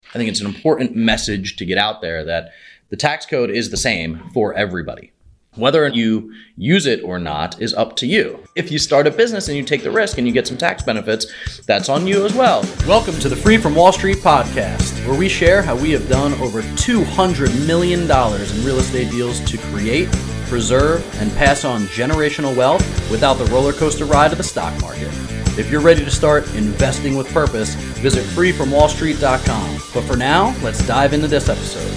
I think it's an important message to get out there that the tax code is the same for everybody. Whether you use it or not is up to you. If you start a business and you take the risk and you get some tax benefits, that's on you as well. Welcome to the Free from Wall Street podcast, where we share how we have done over $200 million in real estate deals to create, preserve, and pass on generational wealth without the roller coaster ride of the stock market. If you're ready to start investing with purpose, visit freefromwallstreet.com. But for now, let's dive into this episode.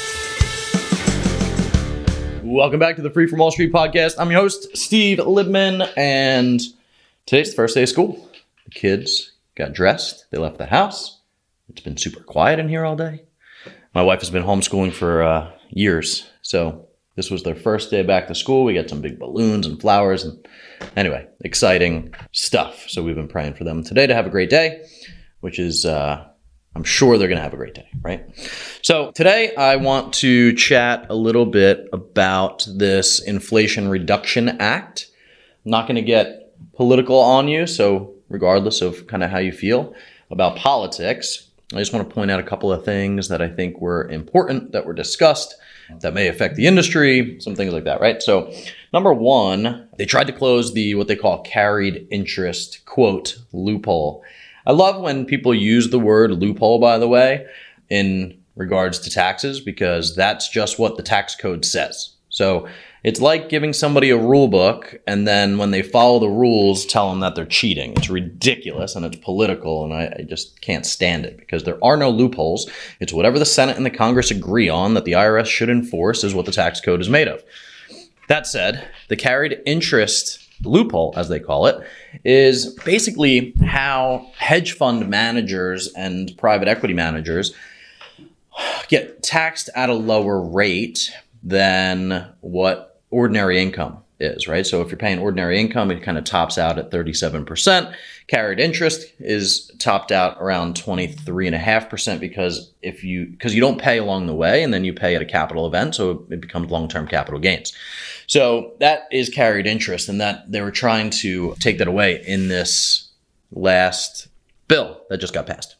Welcome back to the Free from Wall Street podcast. I'm your host, Steve Libman, and today's the first day of school. The kids got dressed. They left the house. It's been super quiet in here all day. My wife has been homeschooling for years, so this was their first day back to school. We got some big balloons and flowers, and anyway, exciting stuff. So we've been praying for them today to have a great day, which is I'm sure they're going to have a great day, right? So today I want to chat a little bit about this Inflation Reduction Act. I'm not going to get political on you, so regardless of kind of how you feel about politics, I just want to point out a couple of things that I think were important that were discussed that may affect the industry, some things like that, right? So number one, they tried to close the what they call carried interest, quote, loophole. I love when people use the word loophole, by the way, in regards to taxes, because that's just what the tax code says. So it's like giving somebody a rule book and then when they follow the rules, tell them that they're cheating. It's ridiculous and it's political, and I just can't stand it because there are no loopholes. It's whatever the Senate and the Congress agree on that the IRS should enforce is what the tax code is made of. That said, the carried interest loophole, as they call it, is basically how hedge fund managers and private equity managers get taxed at a lower rate than what ordinary income is, right? So if you're paying ordinary income, it kind of tops out at 37%. Carried interest is topped out around 23.5% because you don't pay along the way and then you pay at a capital event, so it becomes long-term capital gains. So that is carried interest, and that they were trying to take that away in this last bill that just got passed.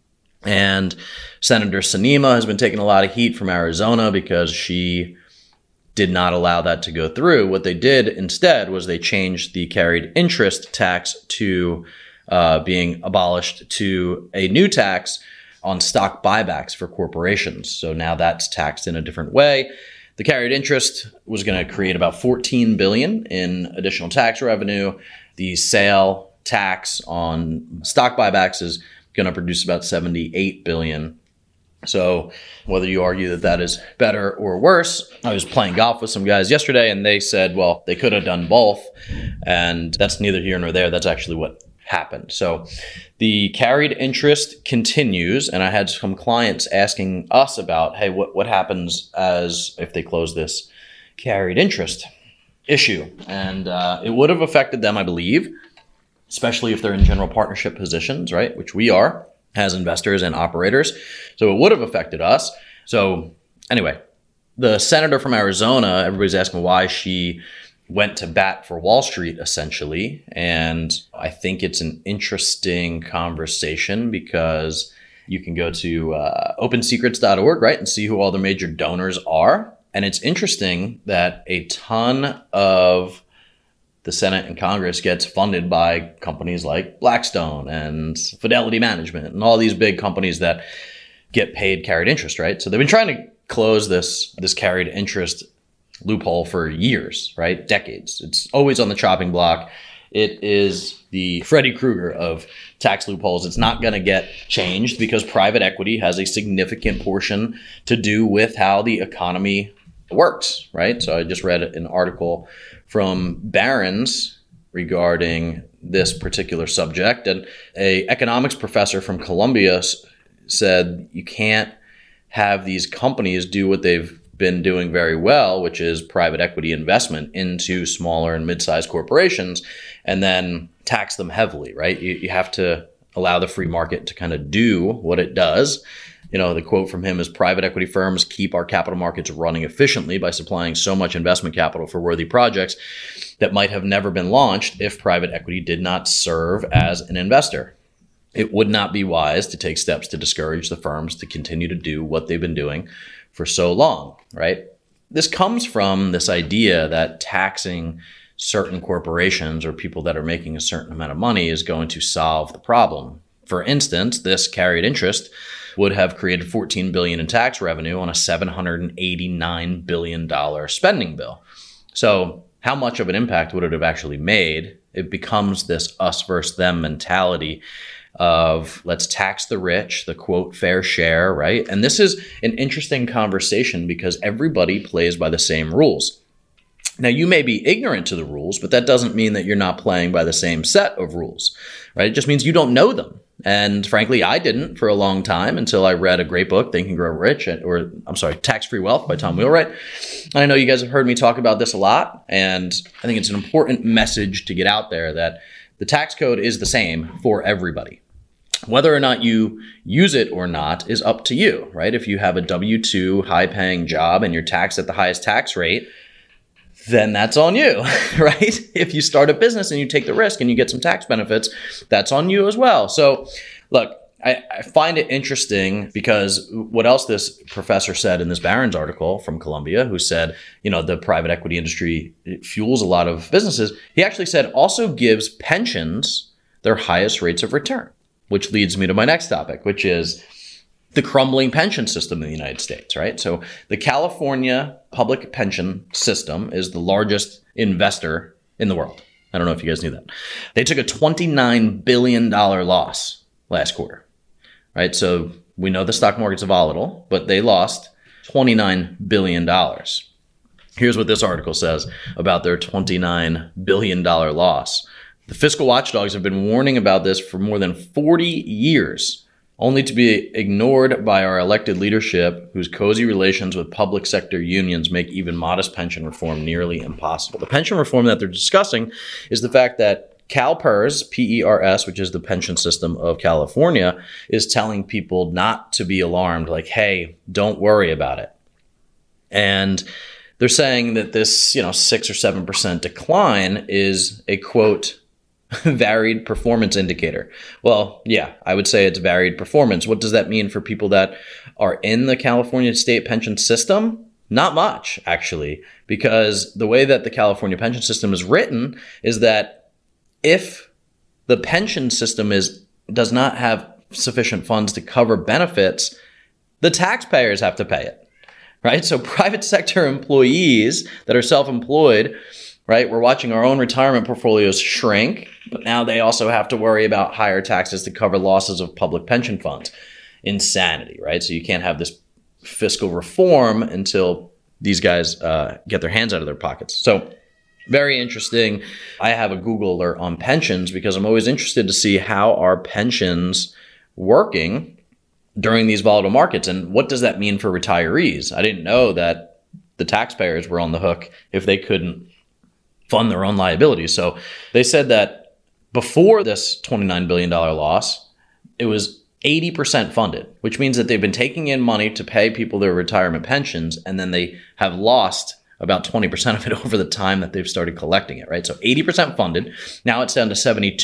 And Senator Sinema has been taking a lot of heat from Arizona because she did not allow that to go through. What they did instead was they changed the carried interest tax to being abolished to a new tax on stock buybacks for corporations. So now that's taxed in a different way. The carried interest was going to create about $14 billion in additional tax revenue. The sale tax on stock buybacks is going to produce about $78 billion. So whether you argue that that is better or worse, I was playing golf with some guys yesterday and they said, well, they could have done both. And that's neither here nor there. That's actually what happened. So the carried interest continues. And I had some clients asking us about, hey, what happens as if they close this carried interest issue? And it would have affected them, I believe, especially if they're in general partnership positions, right? Which we are as investors and operators. So it would have affected us. So anyway, the senator from Arizona, everybody's asking why she went to bat for Wall Street, essentially. And I think it's an interesting conversation because you can go to opensecrets.org, right, and see who all the major donors are. And it's interesting that a ton of the Senate and Congress gets funded by companies like Blackstone and Fidelity Management and all these big companies that get paid carried interest, right? So they've been trying to close this carried interest loophole for years, right? Decades. It's always on the chopping block. It is the Freddy Krueger of tax loopholes. It's not going to get changed because private equity has a significant portion to do with how the economy works, right? So I just read an article from Barron's regarding this particular subject, and an economics professor from Columbia said you can't have these companies do what they've been doing very well, which is private equity investment into smaller and mid-sized corporations, and then tax them heavily, right? You have to allow the free market to kind of do what it does. You know, the quote from him is, private equity firms keep our capital markets running efficiently by supplying so much investment capital for worthy projects that might have never been launched if private equity did not serve as an investor. it would not be wise to take steps to discourage the firms to continue to do what they've been doing for so long, right? This comes from this idea that taxing certain corporations or people that are making a certain amount of money is going to solve the problem. For instance, this carried interest would have created $14 billion in tax revenue on a $789 billion spending bill. So how much of an impact would it have actually made? It becomes this us versus them mentality of let's tax the rich, the quote fair share, right? And this is an interesting conversation because everybody plays by the same rules. Now, you may be ignorant to the rules, but that doesn't mean that you're not playing by the same set of rules, right? It just means you don't know them. And frankly, I didn't for a long time until I read a great book, Think and Grow Rich, Tax-Free Wealth by Tom Wheelwright. And I know you guys have heard me talk about this a lot, and I think it's an important message to get out there that the tax code is the same for everybody. Whether or not you use it or not is up to you, right? If you have a W-2 high-paying job and you're taxed at the highest tax rate, then that's on you, right? If you start a business and you take the risk and you get some tax benefits, that's on you as well. So look, I find it interesting because what else this professor said in this Barron's article from Columbia, who said, the private equity industry fuels a lot of businesses. He actually said also gives pensions their highest rates of return, which leads me to my next topic, which is the crumbling pension system in the United States, right? So the California public pension system is the largest investor in the world. I don't know if you guys knew that. They took a $29 billion loss last quarter, right? So we know the stock market's volatile, but they lost $29 billion. Here's what this article says about their $29 billion loss. The fiscal watchdogs have been warning about this for more than 40 years, only to be ignored by our elected leadership, whose cozy relations with public sector unions make even modest pension reform nearly impossible. The pension reform that they're discussing is the fact that CalPERS, P-E-R-S, which is the pension system of California, is telling people not to be alarmed, like, hey, don't worry about it. And they're saying that this, 6 or 7% decline is a, quote, varied performance indicator. Well, yeah, I would say it's varied performance. What does that mean for people that are in the California state pension system? Not much, actually, because the way that the California pension system is written is that if the pension system does not have sufficient funds to cover benefits, the taxpayers have to pay it, right? So private sector employees that are self-employed, right? We're watching our own retirement portfolios shrink, but now they also have to worry about higher taxes to cover losses of public pension funds. Insanity, right? So you can't have this fiscal reform until these guys get their hands out of their pockets. So very interesting. I have a Google alert on pensions because I'm always interested to see how are pensions working during these volatile markets, and what does that mean for retirees? I didn't know that the taxpayers were on the hook if they couldn't fund their own liabilities. So they said that before this $29 billion loss, it was 80% funded, which means that they've been taking in money to pay people their retirement pensions, and then they have lost about 20% of it over the time that they've started collecting it, right? So 80% funded. Now it's down to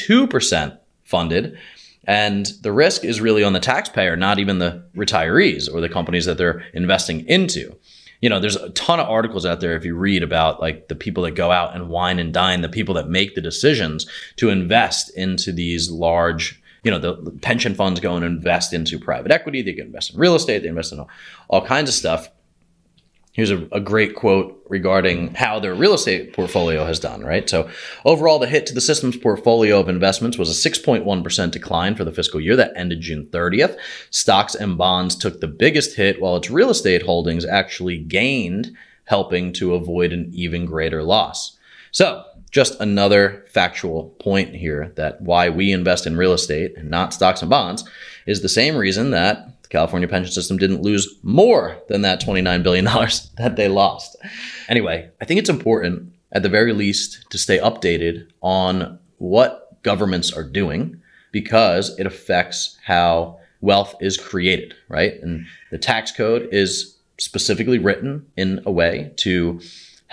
72% funded. And the risk is really on the taxpayer, not even the retirees or the companies that they're investing into. There's a ton of articles out there if you read about like the people that go out and wine and dine, the people that make the decisions to invest into these large, the pension funds go and invest into private equity. They can invest in real estate. They invest in all kinds of stuff. Here's a great quote regarding how their real estate portfolio has done, right? So overall, the hit to the system's portfolio of investments was a 6.1% decline for the fiscal year that ended June 30th. Stocks and bonds took the biggest hit, while its real estate holdings actually gained, helping to avoid an even greater loss. So just another factual point here that why we invest in real estate and not stocks and bonds is the same reason that the California pension system didn't lose more than that $29 billion that they lost. Anyway, I think it's important, at the very least, to stay updated on what governments are doing because it affects how wealth is created, right? And the tax code is specifically written in a way to help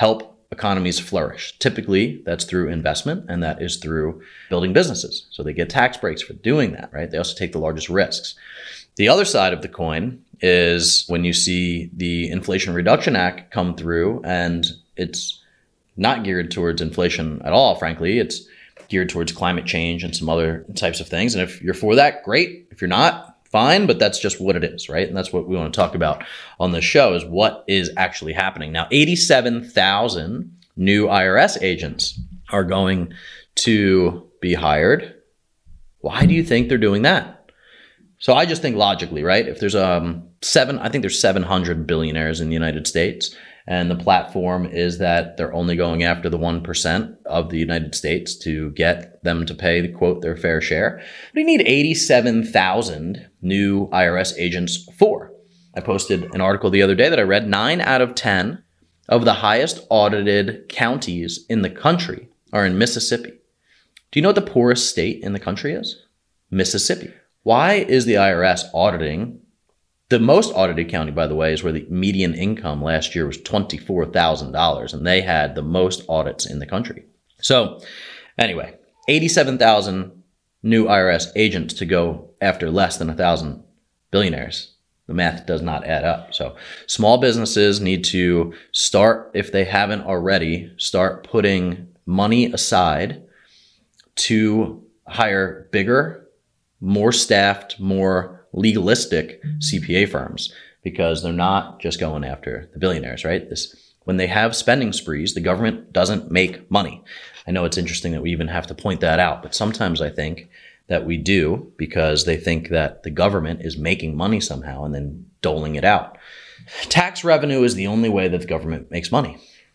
economies flourish. Typically, that's through investment, and that is through building businesses. So they get tax breaks for doing that, right? They also take the largest risks. The other side of the coin is when you see the Inflation Reduction Act come through, and it's not geared towards inflation at all, frankly. It's geared towards climate change and some other types of things. And if you're for that, great. If you're not, fine, but that's just what it is, right? And that's what we want to talk about on this show, is what is actually happening. Now, 87,000 new IRS agents are going to be hired. Why do you think they're doing that? So I just think logically, right? If there's I think there's 700 billionaires in the United States, and the platform is that they're only going after the 1% of the United States to get them to pay, quote, their fair share. What do you need 87,000 new IRS agents for? I posted an article the other day that I read. 9 out of 10 of the highest audited counties in the country are in Mississippi. Do you know what the poorest state in the country is? Mississippi. Why is the IRS auditing? The most audited county, by the way, is where the median income last year was $24,000, and they had the most audits in the country. So anyway, 87,000 new IRS agents to go after less than 1,000 billionaires. The math does not add up. So small businesses need to start, if they haven't already, start putting money aside to hire bigger, more staffed, more legalistic CPA firms, because they're not just going after the billionaires, right? When they have spending sprees, the government doesn't make money. I know it's interesting that we even have to point that out, but sometimes I think that we do, because they think that the government is making money somehow and then doling it out. Tax revenue is the only way that the government makes money.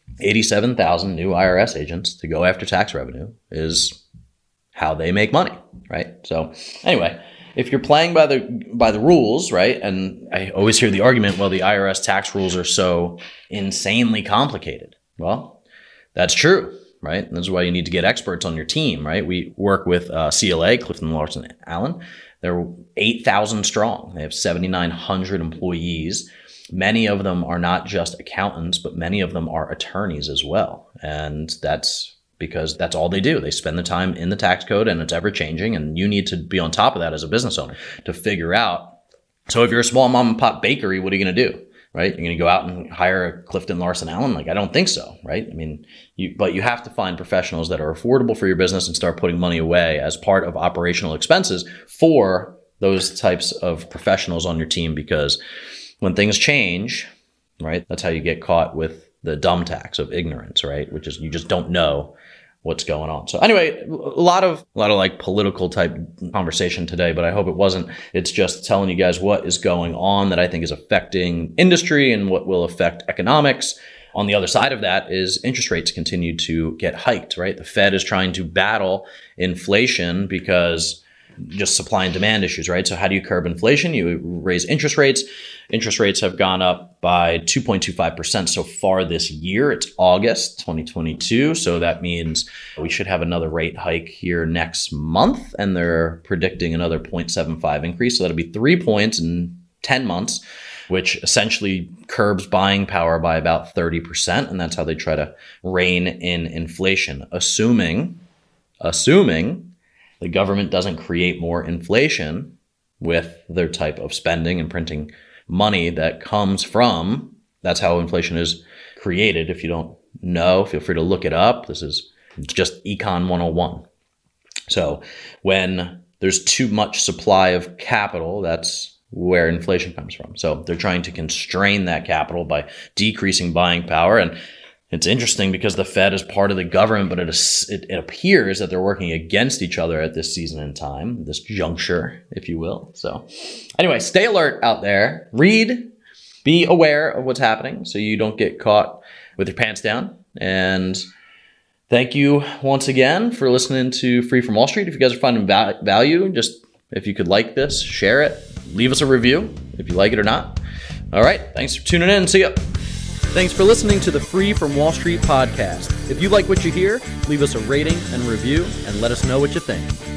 87,000 new IRS agents to go after tax revenue is how they make money, right? So anyway, if you're playing by the rules, right? And I always hear the argument, well, the IRS tax rules are so insanely complicated. Well, that's true, right? And this is why you need to get experts on your team, right? We work with CLA, Clifton Larson Allen. They're 8,000 strong. They have 7,900 employees. Many of them are not just accountants, but many of them are attorneys as well. And that's because that's all they do. They spend the time in the tax code, and it's ever changing. And you need to be on top of that as a business owner to figure out. So if you're a small mom and pop bakery, what are you going to do? Right? You're going to go out and hire a Clifton Larson Allen? I don't think so. Right? I mean, but you have to find professionals that are affordable for your business and start putting money away as part of operational expenses for those types of professionals on your team, because when things change, right, that's how you get caught with the dumb tax of ignorance, right? Which is you just don't know what's going on. So anyway, a lot of like political type conversation today, but I hope it wasn't. It's just telling you guys what is going on that I think is affecting industry and what will affect economics. On the other side of that is interest rates continue to get hiked, right? The Fed is trying to battle inflation because just supply and demand issues, right? So how do you curb inflation? You raise interest rates. Interest rates have gone up by 2.25% so far this year. It's August 2022. So that means we should have another rate hike here next month. And they're predicting another 0.75 increase. So that'll be 3 points in 10 months, which essentially curbs buying power by about 30%. And that's how they try to rein in inflation, assuming the government doesn't create more inflation with their type of spending and printing money that comes from. That's how inflation is created. If you don't know, feel free to look it up. It's just Econ 101. So when there's too much supply of capital, that's where inflation comes from. So they're trying to constrain that capital by decreasing buying power. And it's interesting because the Fed is part of the government, but it appears that they're working against each other at this season in time, this juncture, if you will. So anyway, stay alert out there. Read, be aware of what's happening so you don't get caught with your pants down. And thank you once again for listening to Free from Wall Street. If you guys are finding value, just if you could like this, share it, leave us a review if you like it or not. All right, thanks for tuning in. See ya. Thanks for listening to the Free from Wall Street podcast. If you like what you hear, leave us a rating and review and let us know what you think.